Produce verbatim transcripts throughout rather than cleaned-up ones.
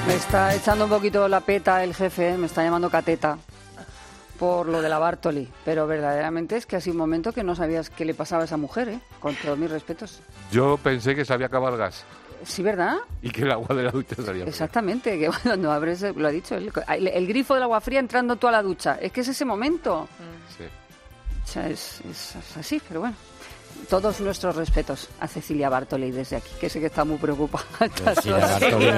Me está echando un poquito la peta el jefe, me está llamando cateta por lo de la Bartoli, pero verdaderamente es que ha sido un momento que no sabías qué le pasaba a esa mujer, ¿eh? Con todos mis respetos. Yo pensé que se había acabado el gas. Sí, ¿verdad? Y que el agua de la ducha salía. Exactamente, que cuando abres, lo ha dicho él, el, el grifo del agua fría entrando tú a la ducha. Es que es ese momento. Sí. O sea, es, es, es así, pero bueno. Todos nuestros respetos a Cecilia Bartoli desde aquí, que sé que está muy preocupada. Cecilia Bartoli.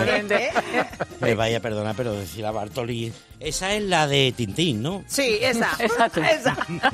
Me vaya a perdonar, pero Cecilia Bartoli, esa es la de Tintín, ¿no? Sí, esa. Exacto. Esa.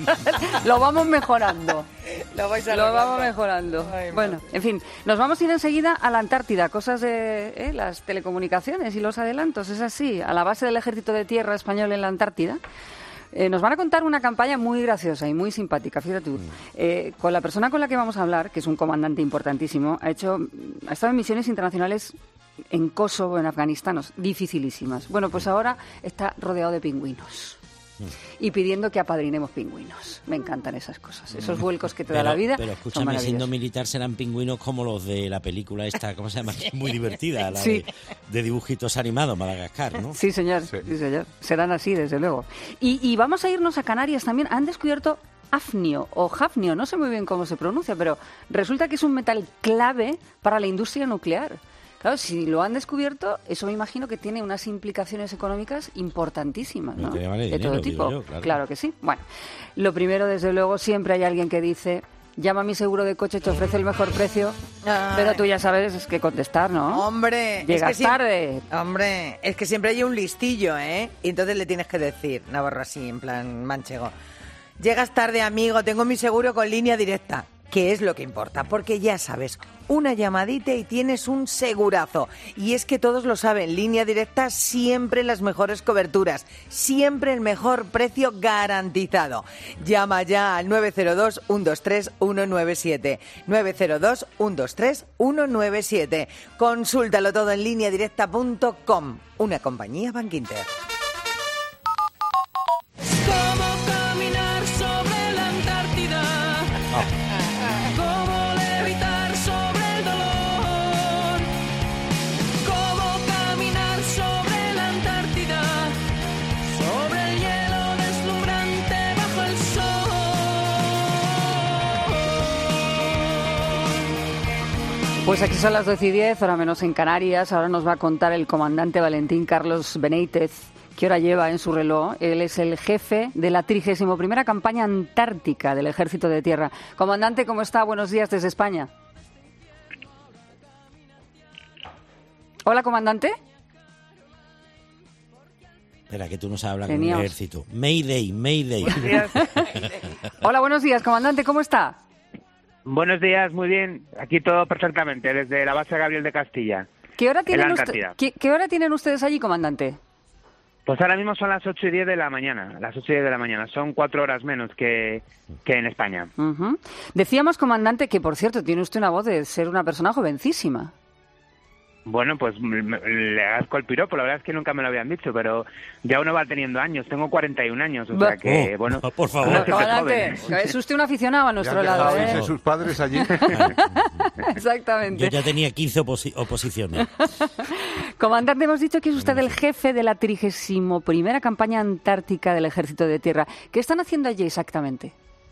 Lo vamos mejorando. Lo vais a Lo vamos mejorando. Ay, bueno, en fin, nos vamos a ir enseguida a la Antártida, cosas de eh, las telecomunicaciones y los adelantos, es así, a la base del Ejército de Tierra Español en la Antártida. Eh, nos van a contar una campaña muy graciosa y muy simpática, fíjate tú. Eh, con la persona con la que vamos a hablar, que es un comandante importantísimo, ha hecho, ha estado en misiones internacionales en Kosovo, en Afganistán, dificilísimas. Bueno, pues ahora está rodeado de pingüinos. Y pidiendo que apadrinemos pingüinos. Me encantan esas cosas, esos vuelcos que te pero, da la vida. Pero escúchame, siendo militar serán pingüinos como los de la película esta, ¿cómo se llama? Muy divertida, la sí. de, de dibujitos animados, Madagascar, ¿no? Sí, señor, sí. sí, señor. Serán así, desde luego. Y, y vamos a irnos a Canarias también. Han descubierto hafnio o hafnio, no sé muy bien cómo se pronuncia, pero resulta que es un metal clave para la industria nuclear. Claro, si lo han descubierto, eso me imagino que tiene unas implicaciones económicas importantísimas, ¿no? Vale de dinero, todo tipo. yo, claro. Claro que sí. Bueno, lo primero, desde luego, siempre hay alguien que dice: llama a mi seguro de coche, te ofrece el mejor precio. Ay. Pero tú ya sabes qué contestar, ¿no? Hombre, llegas es que tarde. Si... Hombre, es que siempre hay un listillo, ¿eh? Y entonces le tienes que decir, Navarro así, en plan manchego: llegas tarde, amigo, tengo mi seguro con línea directa. ¿Qué es lo que importa? Porque ya sabes, una llamadita y tienes un segurazo. Y es que todos lo saben, Línea Directa siempre las mejores coberturas, siempre el mejor precio garantizado. Llama ya al nueve cero dos, uno dos tres, uno nueve siete. nueve cero dos, uno dos tres, uno nueve siete. Consúltalo todo en línea directa punto com, una compañía Bankinter. Pues aquí son las doce y diez, hora menos en Canarias. Ahora nos va a contar el comandante Valentín Carlos Benítez qué hora lleva en su reloj. Él es el jefe de la trigésima primera campaña antártica del Ejército de Tierra. Comandante, ¿cómo está? Buenos días desde España. Hola, comandante. Espera, que tú no sabes hablar Teníamos... con el ejército. Mayday, Mayday. Buenos días. Hola, buenos días, comandante, ¿cómo está? Buenos días, muy bien. Aquí todo perfectamente, desde la base Gabriel de Castilla. ¿Qué hora tienen, en la usted... ¿Qué, ¿Qué hora tienen ustedes allí, comandante? Pues ahora mismo son las ocho y diez de la mañana, las ocho y diez de la mañana. Son cuatro horas menos que, que en España. Uh-huh. Decíamos, comandante, que, por cierto, tiene usted una voz de ser una persona jovencísima. Bueno, pues le agradezco el piropo, la verdad es que nunca me lo habían dicho, pero ya uno va teniendo años, tengo cuarenta y un años, o sea que, oh, bueno... Por favor. No, comandante, es usted un aficionado a nuestro lado, ¿eh? sus padres allí. Exactamente. Yo ya tenía quince oposi- oposiciones. Comandante, hemos dicho que es usted el jefe de la trigésima primera campaña antártica del Ejército de Tierra. ¿Qué están haciendo allí exactamente?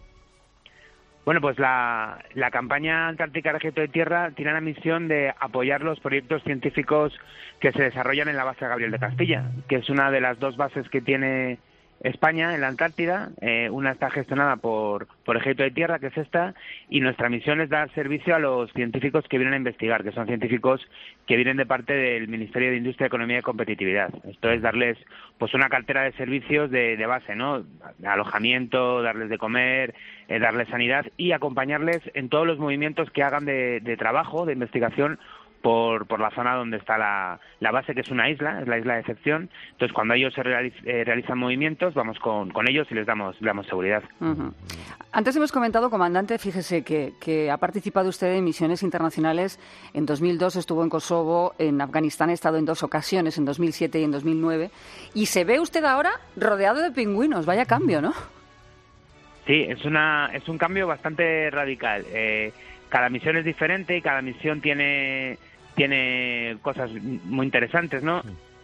Bueno, pues la, la campaña antártica del Ejército de Tierra tiene la misión de apoyar los proyectos científicos que se desarrollan en la base Gabriel de Castilla, que es una de las dos bases que tiene España en la Antártida. Eh, una está gestionada por, por Ejército de Tierra, que es esta, y nuestra misión es dar servicio a los científicos que vienen a investigar, que son científicos que vienen de parte del Ministerio de Industria, Economía y Competitividad. Esto es darles pues una cartera de servicios de, de base, ¿no? Alojamiento, darles de comer, eh, darles sanidad y acompañarles en todos los movimientos que hagan de, de trabajo, de investigación, por, por la zona donde está la, la base, que es una isla, es la isla de excepción. Entonces, cuando ellos se realiz, eh, realizan movimientos, vamos con, con ellos y les damos, les damos seguridad. Uh-huh. Antes hemos comentado, comandante, fíjese que, que ha participado usted en misiones internacionales. En dos mil dos estuvo en Kosovo, en Afganistán ha estado en dos ocasiones, en dos mil siete y en dos mil nueve. Y se ve usted ahora rodeado de pingüinos. Vaya cambio, ¿no? Sí, es, una, es un cambio bastante radical. Eh, cada misión es diferente y cada misión tiene... tiene cosas muy interesantes, ¿no?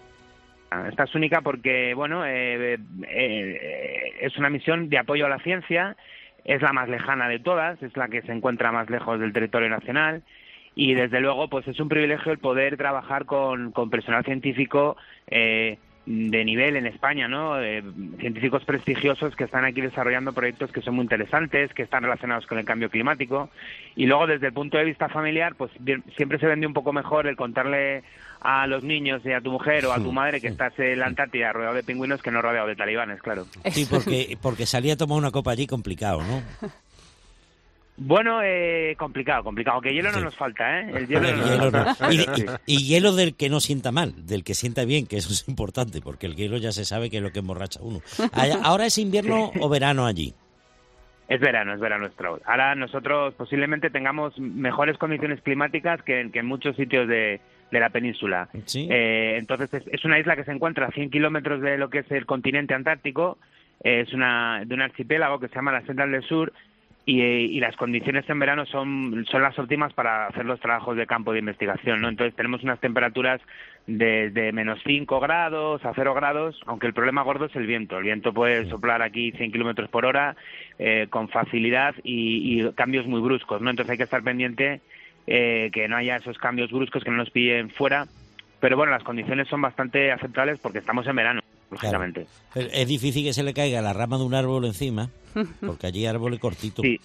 Esta es única porque, bueno, eh, eh, es una misión de apoyo a la ciencia, es la más lejana de todas, es la que se encuentra más lejos del territorio nacional y, desde luego, pues es un privilegio el poder trabajar con, con personal científico eh, de nivel en España, ¿no? Eh, científicos prestigiosos que están aquí desarrollando proyectos que son muy interesantes, que están relacionados con el cambio climático. Y luego, desde el punto de vista familiar, pues bien, siempre se vende un poco mejor el contarle a los niños y a tu mujer o a tu madre que estás en la Antártida rodeado de pingüinos que no rodeado de talibanes, claro. Sí, porque, porque salía a tomar una copa allí complicado, ¿no? Bueno, eh, complicado, complicado. Que hielo no Sí. nos falta, ¿eh? El hielo, El no hielo nos no. falta. Y, Sí. y- y hielo del que no sienta mal, del que sienta bien, que eso es importante, porque el hielo ya se sabe que es lo que emborracha a uno. Allá- ¿Ahora es invierno o verano allí? Es verano, es verano nuestro. Ahora nosotros posiblemente tengamos mejores condiciones climáticas que en, que en muchos sitios de, de la península. Sí. Eh, entonces es, es una isla que se encuentra a cien kilómetros de lo que es el continente antártico. Eh, es una de un archipiélago que se llama la Central del Sur. Y, y las condiciones en verano son, son las óptimas para hacer los trabajos de campo de investigación, ¿no? Entonces tenemos unas temperaturas de, de menos cinco grados a cero grados, aunque el problema gordo es el viento. El viento puede soplar aquí cien kilómetros por hora eh, con facilidad y, y cambios muy bruscos, ¿no? Entonces hay que estar pendiente eh, que no haya esos cambios bruscos, que no nos pillen fuera. Pero bueno, las condiciones son bastante aceptables porque estamos en verano, lógicamente. Claro. Es difícil que se le caiga la rama de un árbol encima, porque allí hay árboles cortitos. Sí.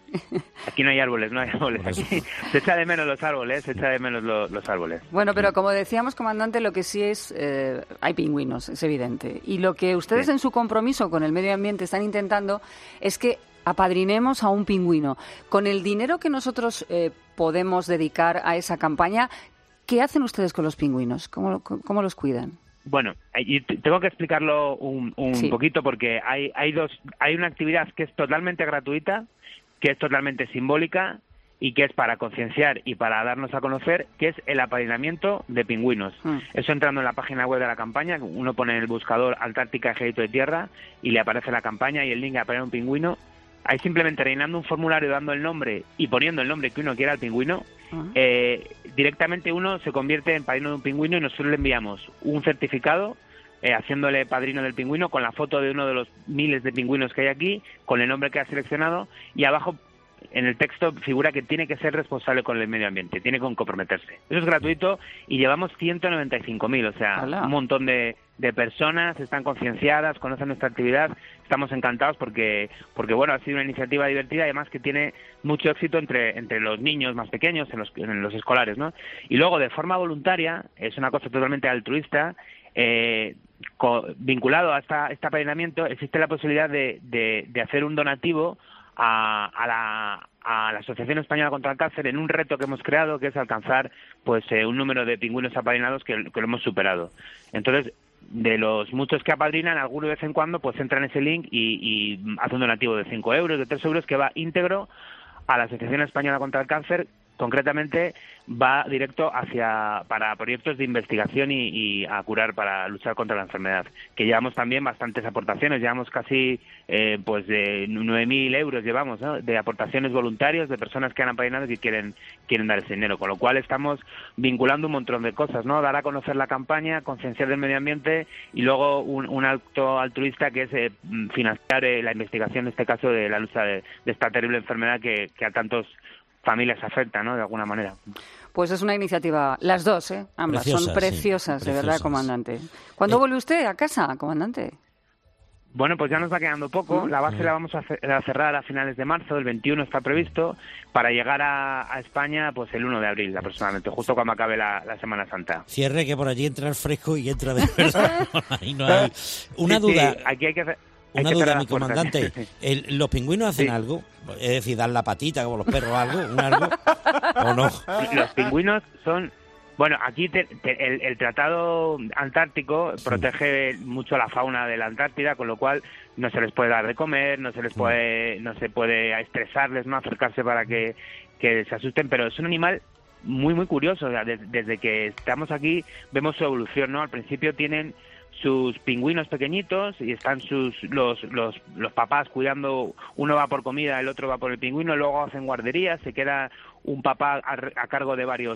Aquí no hay árboles, no hay árboles. Por eso. Aquí se echa de menos los árboles, se echa de menos lo- los árboles. Bueno, pero como decíamos, comandante, lo que sí es, eh, hay pingüinos, es evidente. Y lo que ustedes Sí. en su compromiso con el medio ambiente están intentando es que apadrinemos a un pingüino. Con el dinero que nosotros eh, podemos dedicar a esa campaña, ¿qué hacen ustedes con los pingüinos? ¿Cómo, cómo los cuidan? Bueno, y t- tengo que explicarlo un, un Sí. poquito porque hay, hay dos, hay una actividad que es totalmente gratuita, que es totalmente simbólica y que es para concienciar y para darnos a conocer, que es el apadrinamiento de pingüinos. Mm. Eso entrando en la página web de la campaña, uno pone en el buscador Antártica Ejército de Tierra y le aparece la campaña y el link a apadrinar un pingüino. Ahí simplemente rellenando un formulario, dando el nombre y poniendo el nombre que uno quiera al pingüino, Ah. eh, directamente uno se convierte en padrino de un pingüino y nosotros le enviamos un certificado eh, haciéndole padrino del pingüino con la foto de uno de los miles de pingüinos que hay aquí, con el nombre que ha seleccionado y abajo en el texto figura que tiene que ser responsable con el medio ambiente, tiene que comprometerse. Eso es gratuito y llevamos ciento noventa y cinco mil, o sea, Hola. un montón de, de personas están concienciadas, conocen nuestra actividad, estamos encantados porque, porque bueno, ha sido una iniciativa divertida y además que tiene mucho éxito entre, entre los niños más pequeños, en los, en los escolares, ¿no? Y luego, de forma voluntaria, es una cosa totalmente altruista, eh, co- vinculado a esta, este apadrinamiento, existe la posibilidad de, de, de hacer un donativo a, a, la, a la Asociación Española contra el Cáncer en un reto que hemos creado, que es alcanzar pues eh, un número de pingüinos apadrinados que, que lo hemos superado. Entonces, de los muchos que apadrinan, alguno de vez en cuando pues entra en ese link y, y hace un donativo de cinco euros, de tres euros, que va íntegro a la Asociación Española contra el Cáncer. Concretamente va directo hacia para proyectos de investigación y, y a curar, para luchar contra la enfermedad, que llevamos también bastantes aportaciones, llevamos casi eh, pues de nueve mil euros llevamos, ¿no?, de aportaciones voluntarias de personas que han apadrinado y que quieren quieren dar ese dinero, con lo cual estamos vinculando un montón de cosas, ¿no?, dar a conocer la campaña, concienciar del medio ambiente y luego un, un acto altruista que es eh, financiar eh, la investigación, en este caso, de la lucha de, de esta terrible enfermedad que, que a tantos familias afecta, ¿no?, de alguna manera. Pues es una iniciativa, las dos, ¿eh? Ambas, Preciosas, son sí, preciosas, de verdad, preciosas. comandante. ¿Cuándo Eh, vuelve usted a casa, comandante? Bueno, pues ya nos va quedando poco. La base la vamos a ce- a cerrar a finales de marzo, el veintiuno está previsto, para llegar a, a España pues el uno de abril aproximadamente, justo cuando acabe la, la Semana Santa. Cierre, que por allí entra el fresco y entra de verdad. Ahí no hay. Una Sí, duda. sí, aquí hay que hacer... hay Una que duda, cerrar mi las puertas. comandante. Sí, sí. El- ¿Los pingüinos hacen Sí. algo? Es decir, dan la patita como los perros, algo, un algo, ¿o no? Los pingüinos son... Bueno, aquí te- te- el, el Tratado Antártico protege mucho la fauna de la Antártida, con lo cual no se les puede dar de comer, no se les puede, no se puede estresarles, no acercarse para que, que se asusten, pero es un animal muy, muy curioso. O sea, des- desde que estamos aquí vemos su evolución, ¿no? Al principio tienen sus pingüinos pequeñitos y están sus los, los, los papás cuidando, uno va por comida, el otro va por el pingüino, luego hacen guardería, se queda un papá a, a cargo de varios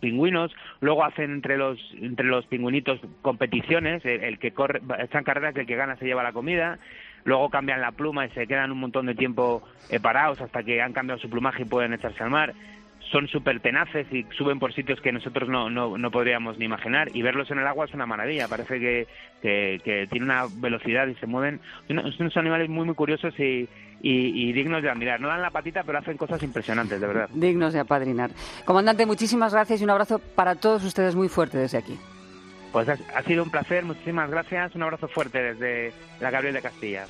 pingüinos. Luego hacen entre los entre los pingüinitos competiciones, el, el que corre, echan carreras, el que gana se lleva la comida. Luego cambian la pluma y se quedan un montón de tiempo eh, parados hasta que han cambiado su plumaje y pueden echarse al mar. Son súper tenaces y suben por sitios que nosotros no, no, no podríamos ni imaginar. Y verlos en el agua es una maravilla. Parece que, que, que tienen una velocidad y se mueven. Son unos animales muy, muy curiosos y, y, y dignos de admirar. No dan la patita, pero hacen cosas impresionantes, de verdad. Dignos de apadrinar. Comandante, muchísimas gracias y un abrazo para todos ustedes muy fuerte desde aquí. Pues ha, ha sido un placer. Muchísimas gracias. Un abrazo fuerte desde la Gabriel de Castilla.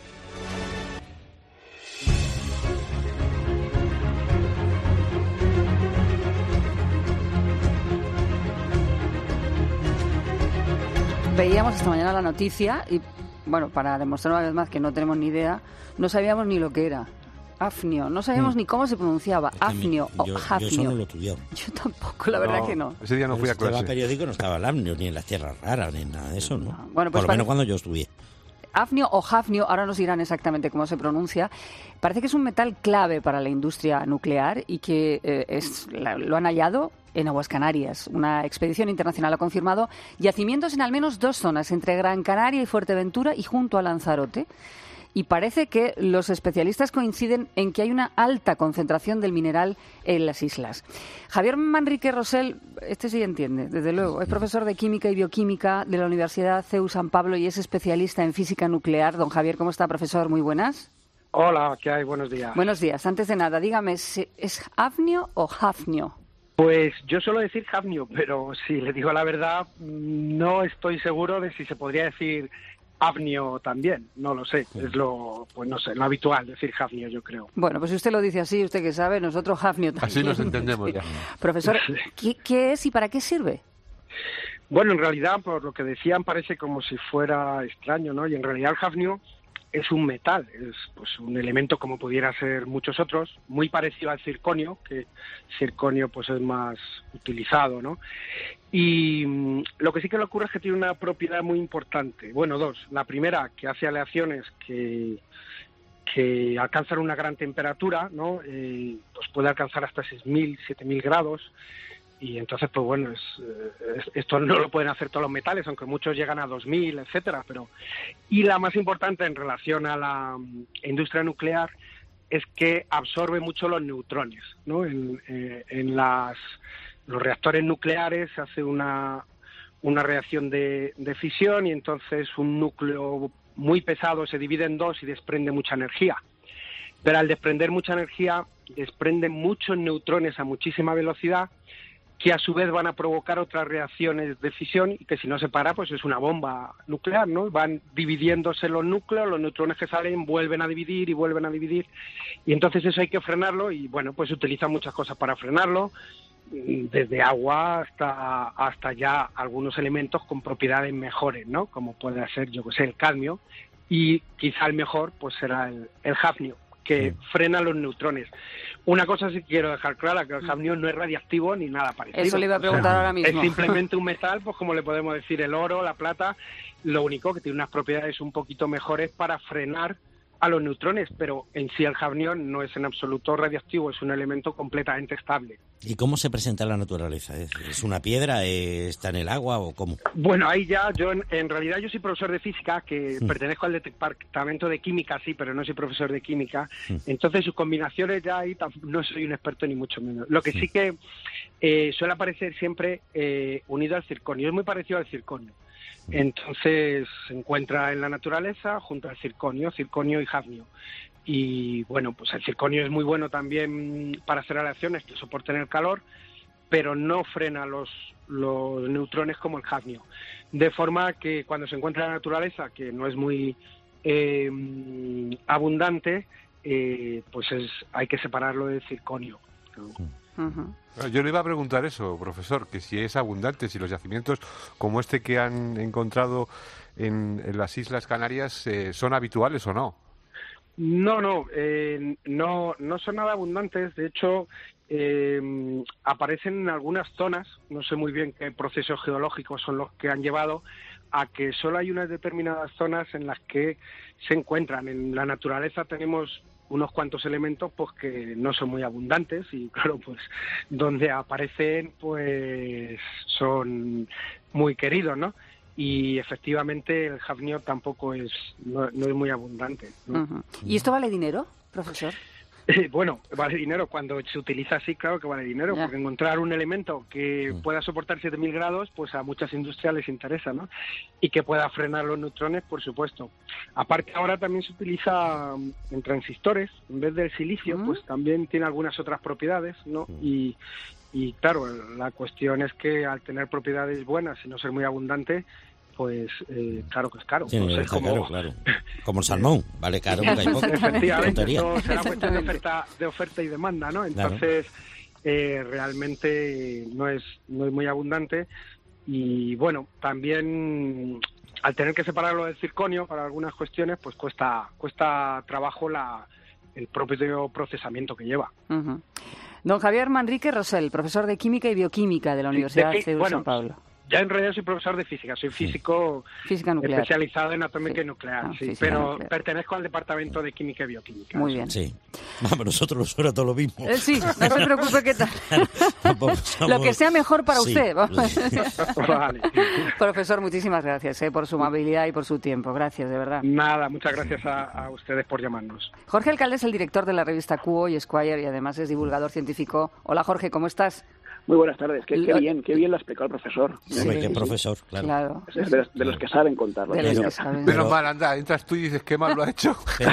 Veíamos esta mañana la noticia y, bueno, para demostrar una vez más que no tenemos ni idea, no sabíamos ni lo que era. Afnio, no sabíamos mm. ni cómo se pronunciaba. Es que Afnio mi, yo, o Hafnio. Yo eso no lo tuve. Yo tampoco, la verdad no, que no. Ese día no fui a clase. En el periódico no estaba el Afnio, ni en las tierras raras, ni nada de eso, ¿no? no. Bueno, pues por lo menos cuando yo estuve. Afnio o Hafnio, ahora nos dirán exactamente cómo se pronuncia, parece que es un metal clave para la industria nuclear y que eh, es, la, lo han hallado en aguas Canarias. Una expedición internacional ha confirmado yacimientos en al menos dos zonas, entre Gran Canaria y Fuerteventura y junto a Lanzarote. Y parece que los especialistas coinciden en que hay una alta concentración del mineral en las islas. Javier Manrique Rosell, este sí entiende, desde luego, es profesor de Química y Bioquímica de la Universidad C E U San Pablo y es especialista en física nuclear. Don Javier, ¿cómo está, profesor? Muy buenas. Hola, ¿qué hay? Buenos días. Buenos días. Antes de nada, dígame, ¿es Hafnio o Hafnio? Pues yo suelo decir Hafnio, pero si le digo la verdad, no estoy seguro de si se podría decir Hafnio también, no lo sé, es lo, pues no sé, lo habitual decir Hafnio, yo creo. Bueno, pues si usted lo dice así, usted que sabe, nosotros Hafnio también. Así nos entendemos ya. Profesor, ¿qué, ¿qué es y para qué sirve? Bueno, en realidad, por lo que decían, parece como si fuera extraño, ¿no? Y en realidad el Hafnio es un metal, es pues un elemento como pudiera ser muchos otros, muy parecido al circonio, que circonio pues es más utilizado, ¿no? Y mmm, lo que sí que le ocurre es que tiene una propiedad muy importante. Bueno, dos. La primera, que hace aleaciones que, que alcanzan una gran temperatura, ¿no? Eh, pues puede alcanzar hasta seis mil, siete mil grados. Y entonces, pues bueno, es, es, esto no lo pueden hacer todos los metales, aunque muchos llegan a dos mil, etcétera. Pero y la más importante en relación a la um, industria nuclear es que absorbe mucho los neutrones, ¿no? En, eh, en las los reactores nucleares se hace una una reacción de, de fisión y entonces un núcleo muy pesado se divide en dos y desprende mucha energía. Pero al desprender mucha energía, desprende muchos neutrones a muchísima velocidad, que a su vez van a provocar otras reacciones de fisión y que si no se para, pues es una bomba nuclear, ¿no? Van dividiéndose los núcleos, los neutrones que salen vuelven a dividir y vuelven a dividir y entonces eso hay que frenarlo y bueno, pues se utilizan muchas cosas para frenarlo, desde agua hasta hasta ya algunos elementos con propiedades mejores, ¿no? Como puede ser, yo que sé, el cadmio y quizá el mejor pues será el, el hafnio, que sí. frena los neutrones. Una cosa sí quiero dejar clara, que el hafnio no es radiactivo ni nada parecido. Eso le iba a preguntar, o sea, ahora mismo. Es simplemente un metal, pues como le podemos decir el oro, la plata, lo único que tiene unas propiedades un poquito mejores para frenar a los neutrones, pero en sí el hafnio no es en absoluto radiactivo, es un elemento completamente estable. ¿Y cómo se presenta en la naturaleza? ¿Es una piedra? ¿Está en el agua o cómo? Bueno, ahí ya, yo en, en realidad yo soy profesor de física, que mm. pertenezco al departamento de química, sí, pero no soy profesor de química, mm. entonces sus combinaciones ya ahí no soy un experto ni mucho menos. Lo que sí, sí que eh, suele aparecer siempre eh, unido al circonio, es muy parecido al circonio. Entonces se encuentra en la naturaleza junto al circonio, circonio y hafnio. Y bueno, pues el circonio es muy bueno también para hacer aleaciones que soporten el calor, pero no frena los, los neutrones como el hafnio. De forma que cuando se encuentra en la naturaleza, que no es muy eh, abundante, eh, pues es, hay que separarlo del circonio, ¿no? Uh-huh. Yo le iba a preguntar eso, profesor, que si es abundante, si los yacimientos como este que han encontrado en, en las Islas Canarias eh, son habituales o no. No, no, eh, no, no son nada abundantes. De hecho, eh, aparecen en algunas zonas. No sé muy bien qué procesos geológicos son los que han llevado a que solo hay unas determinadas zonas en las que se encuentran. En la naturaleza tenemos unos cuantos elementos pues que no son muy abundantes y claro, pues donde aparecen pues son muy queridos, ¿no? Y efectivamente el hafnio tampoco es no, no es muy abundante, ¿no? Uh-huh. ¿Y esto vale dinero, profesor? Eh, bueno, vale dinero. Cuando se utiliza así, claro que vale dinero, ya. porque encontrar un elemento que pueda soportar siete mil grados, pues a muchas industrias les interesa, ¿no? Y que pueda frenar los neutrones, por supuesto. Aparte, ahora también se utiliza en transistores, en vez del silicio, uh-huh. pues también tiene algunas otras propiedades, ¿no? Y, y claro, la cuestión es que al tener propiedades buenas y no ser muy abundante, pues eh, claro que es caro. Sí, no sé, está como... caro, claro. Como el salmón, vale caro porque hay poco. Efectivamente, esto será cuestión de oferta, de oferta y demanda, ¿no? Entonces, claro. eh, realmente no es, no es muy abundante y bueno, también al tener que separarlo del circonio para algunas cuestiones, pues cuesta, cuesta trabajo la, el propio procesamiento que lleva. Uh-huh. Don Javier Manrique Rosell, profesor de Química y Bioquímica de la Universidad de, de bueno, San Pablo. Ya en realidad soy profesor de física, soy físico física nuclear. especializado en atómica sí. y nuclear, ah, sí, pero nuclear. Pertenezco al departamento de química y bioquímica. Muy bien. Sí. Vamos, nosotros nos suena todo lo mismo. Eh, sí, no se preocupe que tal. Somos... Lo que sea mejor para sí. usted. Vale. Profesor, muchísimas gracias eh, por su amabilidad y por su tiempo. Gracias, de verdad. Nada, muchas gracias a, a ustedes por llamarnos. Jorge Alcalde es el director de la revista Cuo y Esquire y además es divulgador científico. Hola, Jorge, ¿cómo estás? Muy buenas tardes. Qué, qué bien, qué bien lo ha explicado el profesor. Sí, Hombre, qué profesor, claro. claro. Es de, los, de los que saben contarlo. Menos pero... mal, anda, entras tú y dices qué mal lo ha hecho. Pero,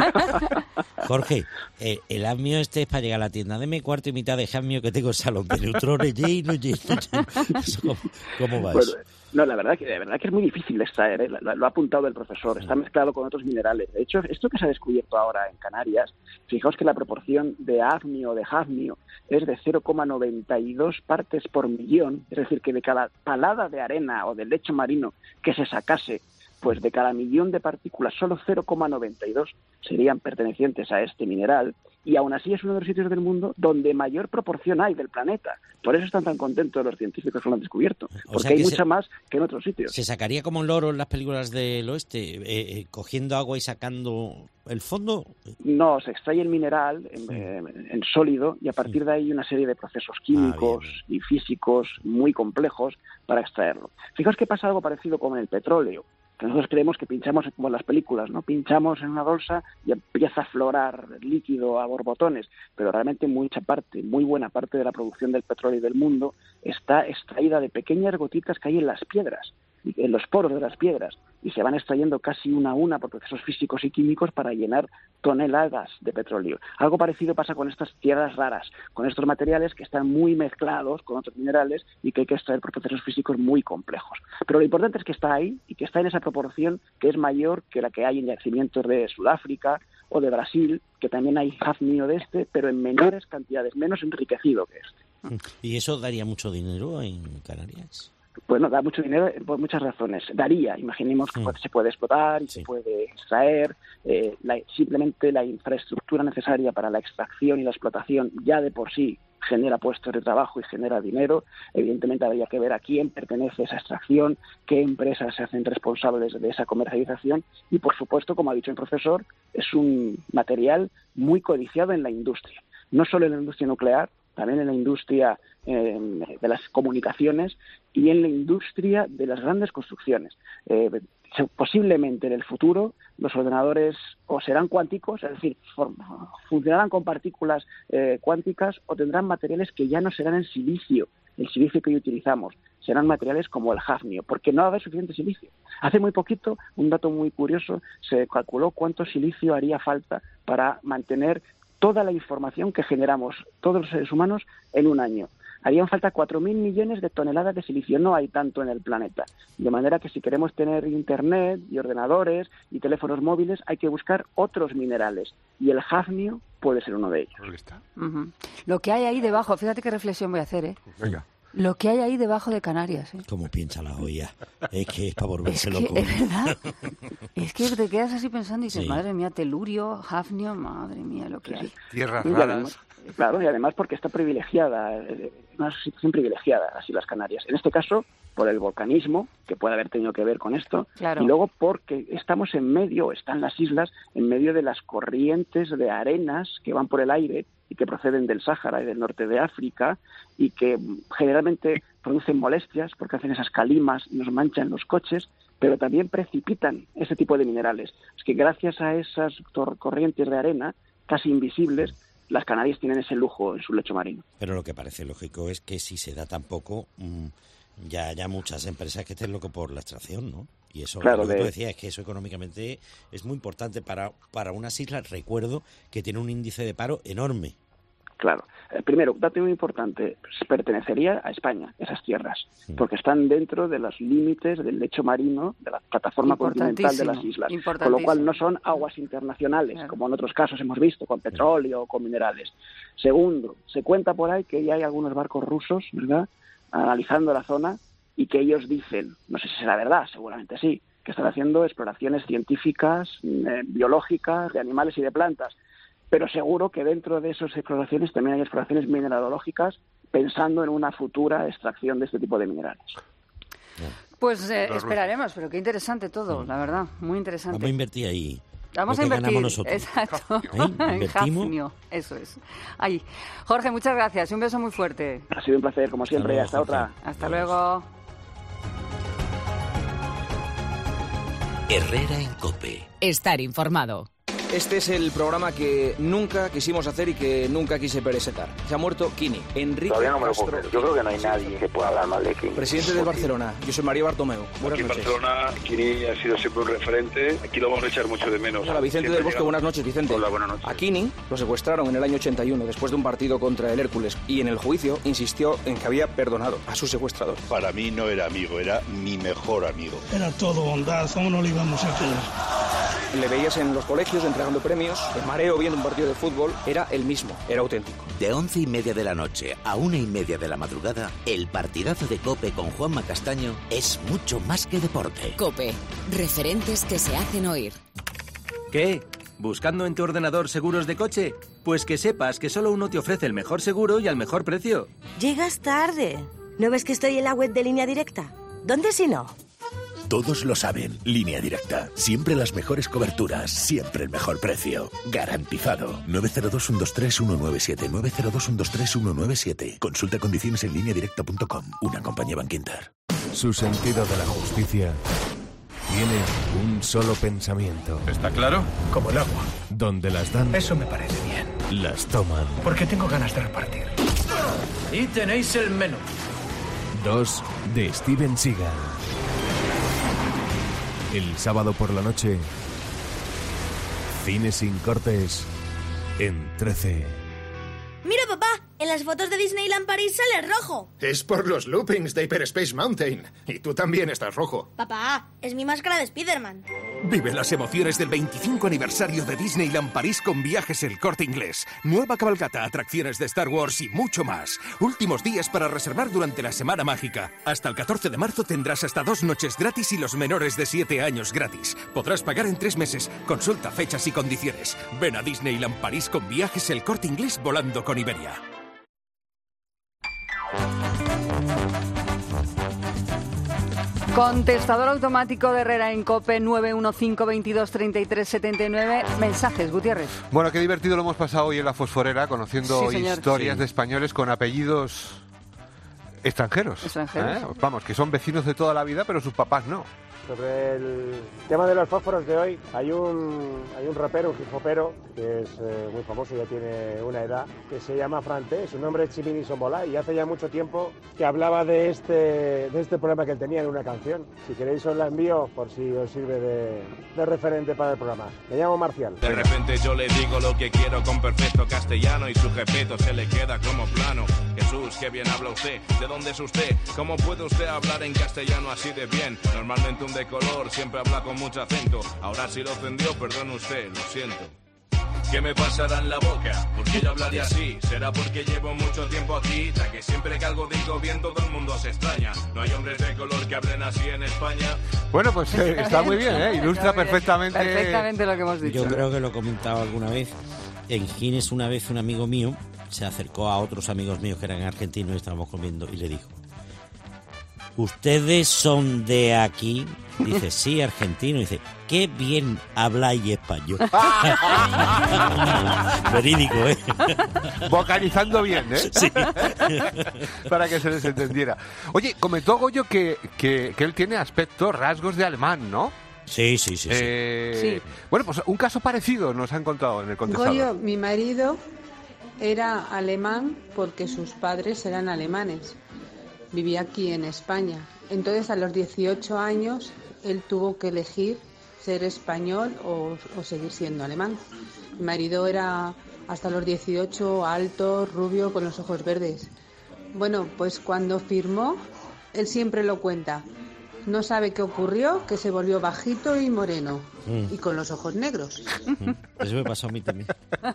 Jorge, eh, el hafnio este es para llegar a la tienda. Deme cuarto y mitad de hafnio que tengo en salón de neutrones lleno, lleno, lleno. ¿Cómo, cómo va eso? Bueno, no, la verdad que de verdad que es muy difícil de extraer, ¿eh? lo, lo ha apuntado el profesor, está mezclado con otros minerales. De hecho, esto que se ha descubierto ahora en Canarias, fijaos que la proporción de hafnio, de hafnio, es de cero coma noventa y dos partes por millón, es decir, que de cada palada de arena o de lecho marino que se sacase, pues de cada millón de partículas, solo cero coma noventa y dos serían pertenecientes a este mineral, y aún así es uno de los sitios del mundo donde mayor proporción hay del planeta. Por eso están tan contentos los científicos que lo han descubierto, porque o sea hay mucha se, más que en otros sitios. ¿Se sacaría como un loro en las películas del oeste, eh, eh, cogiendo agua y sacando el fondo? No, se extrae el mineral en, sí. eh, en sólido y a partir de ahí una serie de procesos químicos ah, y físicos muy complejos para extraerlo. Fijaos que pasa algo parecido con el petróleo. Nosotros creemos que pinchamos como en las películas, ¿no? Pinchamos en una bolsa y empieza a aflorar líquido a borbotones, pero realmente mucha parte, muy buena parte de la producción del petróleo del mundo está extraída de pequeñas gotitas que hay en las piedras, en los poros de las piedras, y se van extrayendo casi una a una por procesos físicos y químicos para llenar toneladas de petróleo. Algo parecido pasa con estas tierras raras, con estos materiales que están muy mezclados con otros minerales y que hay que extraer por procesos físicos muy complejos. Pero lo importante es que está ahí y que está en esa proporción que es mayor que la que hay en yacimientos de Sudáfrica o de Brasil, que también hay hafnio de este, pero en menores cantidades, menos enriquecido que este. ¿Y eso daría mucho dinero en Canarias? Bueno, da mucho dinero por muchas razones. Daría, imaginemos que sí. se puede explotar y sí. se puede extraer. Eh, la, simplemente la infraestructura necesaria para la extracción y la explotación ya de por sí genera puestos de trabajo y genera dinero. Evidentemente habría que ver a quién pertenece esa extracción, qué empresas se hacen responsables de esa comercialización y, por supuesto, como ha dicho el profesor, es un material muy codiciado en la industria. No solo en la industria nuclear, también en la industria eh, de las comunicaciones y en la industria de las grandes construcciones. Eh, posiblemente en el futuro los ordenadores o serán cuánticos, es decir, funcionarán con partículas eh, cuánticas o tendrán materiales que ya no serán en silicio, el silicio que hoy utilizamos, serán materiales como el hafnio, porque no va a haber suficiente silicio. Hace muy poquito, un dato muy curioso, se calculó cuánto silicio haría falta para mantener toda la información que generamos todos los seres humanos en un año. Harían falta cuatro mil millones de toneladas de silicio. No hay tanto en el planeta. De manera que si queremos tener internet y ordenadores y teléfonos móviles, hay que buscar otros minerales. Y el hafnio puede ser uno de ellos. Está. Uh-huh. Lo que hay ahí debajo, fíjate qué reflexión voy a hacer, ¿eh? Venga. Lo que hay ahí debajo de Canarias, ¿eh? Como pincha la olla. Es que es para volverse es que, loco. Es verdad. Es que te quedas así pensando y dices, Sí. madre mía, telurio, hafnio, madre mía, lo que hay. Tierras Y raras. además, claro, y además porque está privilegiada, eh, una situación privilegiada, así las Canarias. En este caso, por el volcanismo, que puede haber tenido que ver con esto, claro. y luego porque estamos en medio, están las islas, en medio de las corrientes de arenas que van por el aire y que proceden del Sáhara y del norte de África y que generalmente producen molestias porque hacen esas calimas y nos manchan los coches, pero también precipitan ese tipo de minerales. Es que gracias a esas corrientes de arena casi invisibles, las Canarias tienen ese lujo en su lecho marino. Pero lo que parece lógico es que si se da tan poco, mmm, ya haya muchas empresas que estén locos por la extracción, ¿no? Y eso, claro, lo que de... tú decías, es que eso económicamente es muy importante para, para unas islas. Recuerdo que tiene un índice de paro enorme. Claro. Eh, primero, dato muy importante, pertenecería a España, esas tierras, sí. porque están dentro de los límites del lecho marino de la plataforma continental de las islas, con lo cual no son aguas internacionales, claro. como en otros casos hemos visto, con petróleo o con minerales. Segundo, se cuenta por ahí que ya hay algunos barcos rusos, ¿verdad?, analizando la zona y que ellos dicen, no sé si será verdad, seguramente sí, que están haciendo exploraciones científicas, eh, biológicas, de animales y de plantas. Pero seguro que dentro de esas exploraciones también hay exploraciones mineralógicas pensando en una futura extracción de este tipo de minerales. Pues eh, esperaremos, pero qué interesante todo, la verdad, muy interesante. Vamos a invertir ahí. Vamos a invertir, nosotros. exacto, ¿Eh? en Hafnio, eso es. Ahí. Jorge, muchas gracias y un beso muy fuerte. Ha sido un placer, como siempre, hasta, luego, hasta otra. Hasta luego. Herrera en COPE. Estar informado. Este es el programa que nunca quisimos hacer y que nunca quise presentar. Se ha muerto Quini, Enrique Todavía no me lo Castro. puedo creer. Yo creo que no hay nadie que pueda hablar mal de Quini. Presidente del Barcelona, yo soy Mario Bartomeu. Buenas Aquí en noches. Barcelona, Quini ha sido siempre un referente. Aquí lo vamos a echar mucho de menos. Hola, Vicente Siempre del Bosque, llegamos. buenas noches, Vicente. Hola, buenas noches. A Quini lo secuestraron en el año ochenta y uno después de un partido contra el Hércules y en el juicio insistió en que había perdonado a su secuestrador. Para mí no era amigo, era mi mejor amigo. Era todo bondad, ¿cómo no lo íbamos a creer? Le veías en los colegios entregando premios, el mareo viendo un partido de fútbol, era el mismo, era auténtico. De once y media de la noche a una y media de la madrugada, el partidazo de COPE con Juanma Castaño es mucho más que deporte. COPE, referentes que se hacen oír. ¿Qué? ¿Buscando en tu ordenador seguros de coche? Pues que sepas que solo uno te ofrece el mejor seguro y al mejor precio. Llegas tarde. ¿No ves que estoy en la web de Línea Directa? ¿Dónde si no? Todos lo saben. Línea Directa. Siempre las mejores coberturas. Siempre el mejor precio. Garantizado. nueve cero dos, uno dos tres, uno nueve siete. nueve cero dos, uno dos tres, uno nueve siete. Consulta condiciones en línea directa punto com. Una compañía Bankinter. Su sentido de la justicia tiene un solo pensamiento. ¿Está claro? Como el agua. Donde las dan... Eso me parece bien. Las toman. Porque tengo ganas de repartir. Y tenéis el menú. Dos de Steven Seagal. El sábado por la noche, Cine sin cortes en trece. Mira, papá, en las fotos de Disneyland París sale rojo. Es por los loopings de Hyperspace Mountain. Y tú también estás rojo. Papá, es mi máscara de Spiderman. Vive las emociones del veinticinco aniversario de Disneyland París con Viajes El Corte Inglés. Nueva cabalgata, atracciones de Star Wars y mucho más. Últimos días para reservar durante la Semana Mágica. Hasta el catorce de marzo tendrás hasta dos noches gratis y los menores de siete años gratis. Podrás pagar en tres meses. Consulta fechas y condiciones. Ven a Disneyland París con Viajes El Corte Inglés volando con Iberia. Contestador automático de Herrera en COPE nueve uno cinco, veintidós, treinta y tres, setenta y nueve. Mensajes, Gutiérrez. Bueno, qué divertido lo hemos pasado hoy en la Fosforera, conociendo Sí, señor. historias Sí. de españoles con apellidos extranjeros. Extranjeros. ¿Eh? Vamos, que son vecinos de toda la vida, pero sus papás no. Sobre el tema de los fósforos de hoy, hay un, hay un rapero, un hip hopero, que es eh, muy famoso, ya tiene una edad, que se llama Frante, su nombre es Chimini Sombola, y hace ya mucho tiempo que hablaba de este, de este problema que él tenía en una canción. Si queréis os la envío por si os sirve de, de referente para el programa. Me llamo Marcial. De repente yo le digo lo que quiero con perfecto castellano y su jepeto se le queda como plano. Jesús, qué bien habla usted, ¿de dónde es usted? ¿Cómo puede usted hablar en castellano así de bien? Normalmente un de color siempre habla con mucho acento. Ahora si lo ofendió, perdone usted, lo siento. ¿Qué me pasará en la boca? ¿Por qué yo hablaría así? ¿Será porque llevo mucho tiempo aquí? Ya que siempre que algo digo bien todo el mundo se extraña. No hay hombres de color que hablen así en España. Bueno, pues eh, está muy bien, ¿eh? Ilustra perfectamente... Perfectamente lo que hemos dicho. Yo creo que lo he comentado alguna vez. En Gines una vez un amigo mío se acercó a otros amigos míos que eran argentinos y estábamos comiendo y le dijo: ¿ustedes son de aquí? Dice, sí, argentino. Dice, qué bien habláis español. Verídico, ¿eh? Vocalizando bien, ¿eh? Sí. Para que se les entendiera. Oye, comentó Goyo que, que, que él tiene aspecto, rasgos de alemán, ¿no? Sí, sí, sí. Eh, sí. Bueno, pues un caso parecido nos han contado en el contestador. Goyo, mi marido, era alemán porque sus padres eran alemanes. Vivía aquí en España. Entonces, a los dieciocho años, él tuvo que elegir ser español o, o seguir siendo alemán. Mi marido era, hasta los dieciocho, alto, rubio, con los ojos verdes. Bueno, pues cuando firmó, él siempre lo cuenta. No sabe qué ocurrió, que se volvió bajito y moreno. Mm. Y con los ojos negros. Eso me pasó a mí también.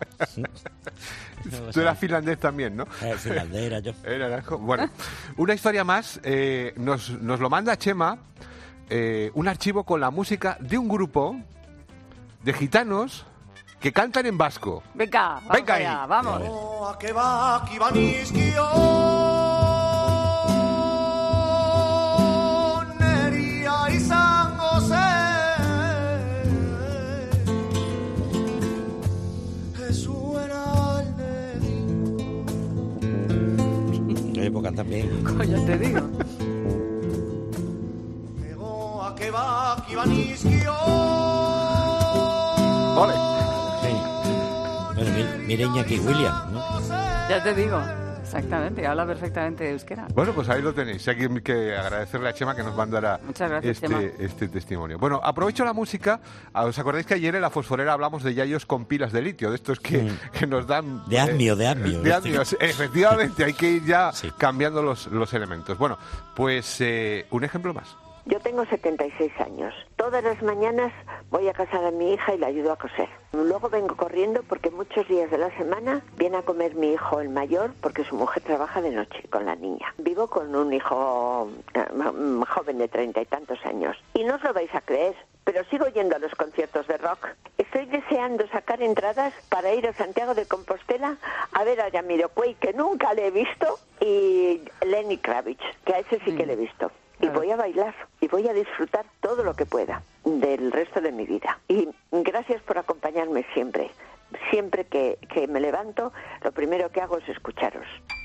Tú eras finlandés también, ¿no? Eh, finlandés era yo. Era, bueno, una historia más. Eh, nos, nos lo manda Chema, eh, un archivo con la música de un grupo de gitanos que cantan en vasco. Venga, vamos Venga allá, ahí. vamos. Qué época también. Coño, te digo. Ole. Sí. Bueno, mi, mira Iñaki William, ¿no? Ya te digo. Exactamente, habla perfectamente de euskera. Bueno, pues ahí lo tenéis. Hay que agradecerle a Chema que nos mandará Muchas gracias, este, Chema. este testimonio. Bueno, aprovecho la música. ¿Os acordáis que ayer en la fosforera hablamos de yayos con pilas de litio? De estos que, Mm. que nos dan... De admio, de admio. De admio, sí, efectivamente. Hay que ir ya sí. cambiando los, los elementos. Bueno, pues eh, un ejemplo más. Yo tengo setenta y seis años. Todas las mañanas voy a casa de mi hija y la ayudo a coser. Luego vengo corriendo porque muchos días de la semana viene a comer mi hijo el mayor porque su mujer trabaja de noche con la niña. Vivo con un hijo eh, joven de treinta y tantos años. Y no os lo vais a creer, pero sigo yendo a los conciertos de rock. Estoy deseando sacar entradas para ir a Santiago de Compostela a ver a Jamiroquai, que nunca le he visto, y Lenny Kravitz, que a ese sí que le he visto. Y voy a bailar y voy a disfrutar todo lo que pueda del resto de mi vida. Y gracias por acompañarme siempre. Siempre que, que me levanto, lo primero que hago es escucharos.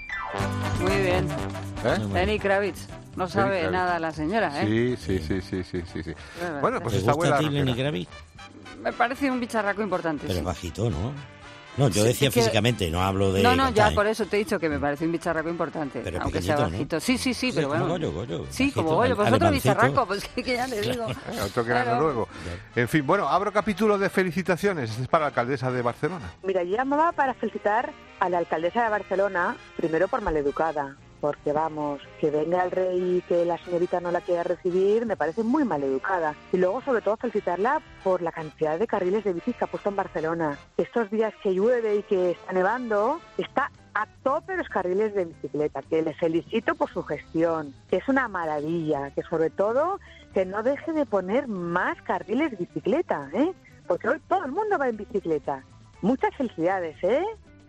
Muy bien. ¿Eh? Lenny Kravitz. No sabe Kravitz. nada la señora, ¿eh? Sí, sí, sí, sí, sí, sí, sí. Bueno, Bueno, pues ¿Te está gusta buena. a ti la Lenny rockera. Kravitz? Me parece un bicharraco importante. Pero sí. bajito, ¿no? No, yo Sí, decía es que- físicamente, no hablo de... No, no, ya cantar, ¿eh? por eso te he dicho que me parece un bicharraco importante, Pero aunque sea pequeñito, ¿no? bajito. Sí, sí, sí, Sí, pero como bueno. Goyo, Goyo, Sí, bajito, como Goyo, pues otro alemancito. bicharraco, pues que, que ya te digo. Eh, otro que Claro. gana luego. En fin, bueno, abro capítulo de felicitaciones. Este es para la alcaldesa de Barcelona. Mira, yo llamaba para felicitar a la alcaldesa de Barcelona, primero por maleducada, porque vamos, que venga el rey y que la señorita no la quiera recibir, me parece muy maleducada. Y luego, sobre todo, felicitarla por la cantidad de carriles de bicis que ha puesto en Barcelona. Estos días que llueve y que está nevando, está a tope los carriles de bicicleta, que le felicito por su gestión, que es una maravilla, que sobre todo que no deje de poner más carriles de bicicleta, ¿eh? Porque hoy todo el mundo va en bicicleta. Muchas felicidades, ¿eh?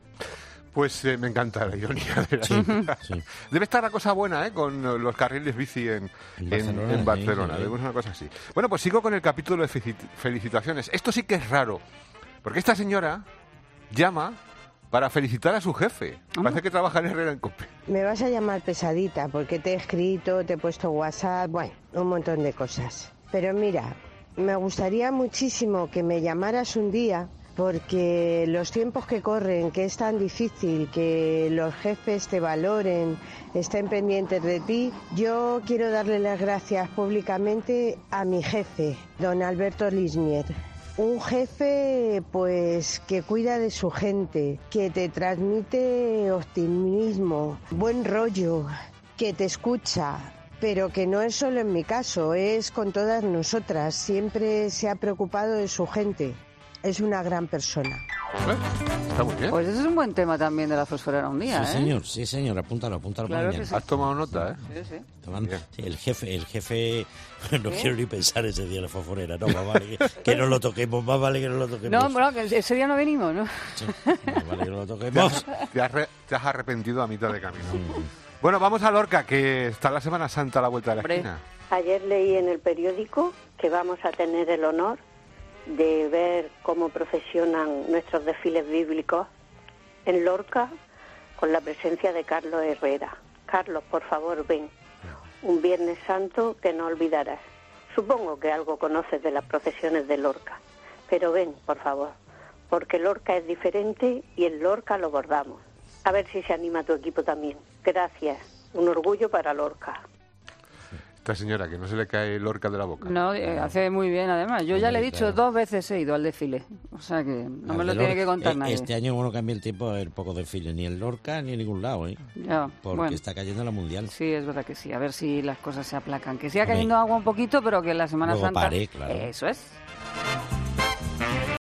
Pues eh, me encanta la ironía de la señora. Debe estar la cosa buena, ¿eh? Con los carriles bici en, en Barcelona, en sí, Barcelona. sí, sí. Debe ser una cosa así. Bueno, pues sigo con el capítulo de felici- felicitaciones. Esto sí que es raro, porque esta señora llama para felicitar a su jefe. Parece que trabaja en Herrera en Cope. Me vas a llamar pesadita porque te he escrito, te he puesto WhatsApp, bueno, un montón de cosas. Pero mira, me gustaría muchísimo que me llamaras un día porque los tiempos que corren, que es tan difícil que los jefes te valoren, estén pendientes de ti, yo quiero darle las gracias públicamente a mi jefe, don Alberto Lismier. Un jefe, pues, que cuida de su gente, que te transmite optimismo, buen rollo, que te escucha, pero que no es solo en mi caso, es con todas nosotras. Siempre se ha preocupado de su gente. Es una gran persona. Está muy bien. Pues ese es un buen tema también de la fosforera un día, Sí, ¿eh? señor, sí, señor, apúntalo, apúntalo Claro para que mañana. sí. Has tomado nota, ¿eh? Sí, sí. Tomando- sí, el jefe, el jefe, no ¿Qué? quiero ni pensar ese día en la fosforera, no, más vale que, que no lo toquemos, más vale que no lo toquemos. No, bueno, que ese día no venimos, ¿no? Más vale que no lo Te toquemos. has, te has re- te has arrepentido a mitad de camino. Bueno, vamos a Lorca, que está la Semana Santa a la vuelta de la Hombre. esquina. Ayer leí en el periódico que vamos a tener el honor de ver cómo procesionan nuestros desfiles bíblicos en Lorca con la presencia de Carlos Herrera. Carlos, por favor, ven. Un Viernes Santo que no olvidarás. Supongo que algo conoces de las procesiones de Lorca, pero ven, por favor, porque Lorca es diferente y en Lorca lo bordamos. A ver si se anima tu equipo también. Gracias. Un orgullo para Lorca. Esta señora, que no se le cae Lorca de la boca. No, eh, hace muy bien, además. Yo ya le he dicho, dos veces he ido al desfile. O sea que no Al me lo de tiene Lorca, que contar eh, nadie. Este año, bueno, cambia el tiempo, a ver poco desfile, ni en Lorca ni en ningún lado, ¿eh? Ya, Porque bueno. está cayendo la mundial. Sí, es verdad que sí. A ver si las cosas se aplacan. Que siga Hombre. cayendo agua un poquito, pero que la Semana Luego Santa... pare, claro. Eso es.